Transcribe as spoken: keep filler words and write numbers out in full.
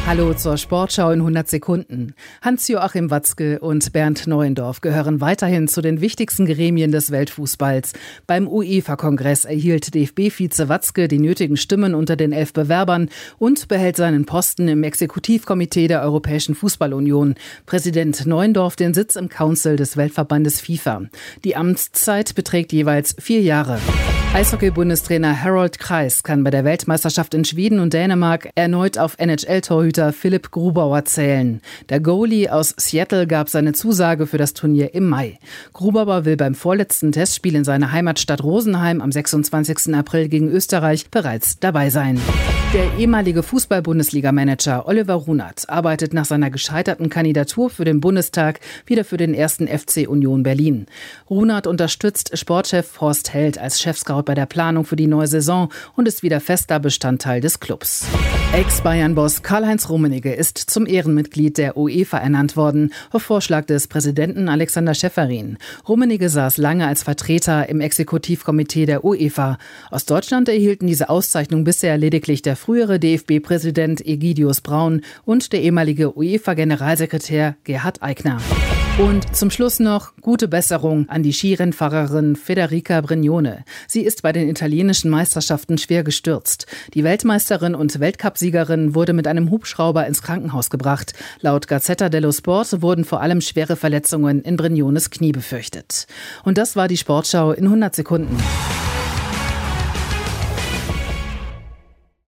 Hallo zur Sportschau in hundert Sekunden. Hans-Joachim Watzke und Bernd Neuendorf gehören weiterhin zu den wichtigsten Gremien des Weltfußballs. Beim UEFA-Kongress erhielt D F B-Vize Watzke die nötigen Stimmen unter den elf Bewerbern und behält seinen Posten im Exekutivkomitee der Europäischen Fußballunion. Präsident Neuendorf den Sitz im Council des Weltverbandes FIFA. Die Amtszeit beträgt jeweils vier Jahre. Eishockey-Bundestrainer Harold Kreis kann bei der Weltmeisterschaft in Schweden und Dänemark erneut auf N H L-Torhüter Philipp Grubauer zählen. Der Goalie aus Seattle gab seine Zusage für das Turnier im Mai. Grubauer will beim vorletzten Testspiel in seiner Heimatstadt Rosenheim am sechsundzwanzigsten April gegen Österreich bereits dabei sein. Der ehemalige Fußball-Bundesliga-Manager Oliver Runert arbeitet nach seiner gescheiterten Kandidatur für den Bundestag wieder für den ersten F C Union Berlin. Runert unterstützt Sportchef Horst Held als Chefscout bei der Planung für die neue Saison und ist wieder fester Bestandteil des Clubs. Ex-Bayern-Boss Karl-Heinz Rummenigge ist zum Ehrenmitglied der UEFA ernannt worden, auf Vorschlag des Präsidenten Alexander Schäferin. Rummenigge saß lange als Vertreter im Exekutivkomitee der UEFA. Aus Deutschland erhielten diese Auszeichnung bisher lediglich der frühere D F B-Präsident Egidius Braun und der ehemalige UEFA-Generalsekretär Gerhard Aigner. Und zum Schluss noch gute Besserung an die Skirennfahrerin Federica Brignone. Sie ist bei den italienischen Meisterschaften schwer gestürzt. Die Weltmeisterin und Weltcupsiegerin wurde mit einem Hubschrauber ins Krankenhaus gebracht. Laut Gazzetta dello Sport wurden vor allem schwere Verletzungen in Brignones Knie befürchtet. Und das war die Sportschau in hundert Sekunden.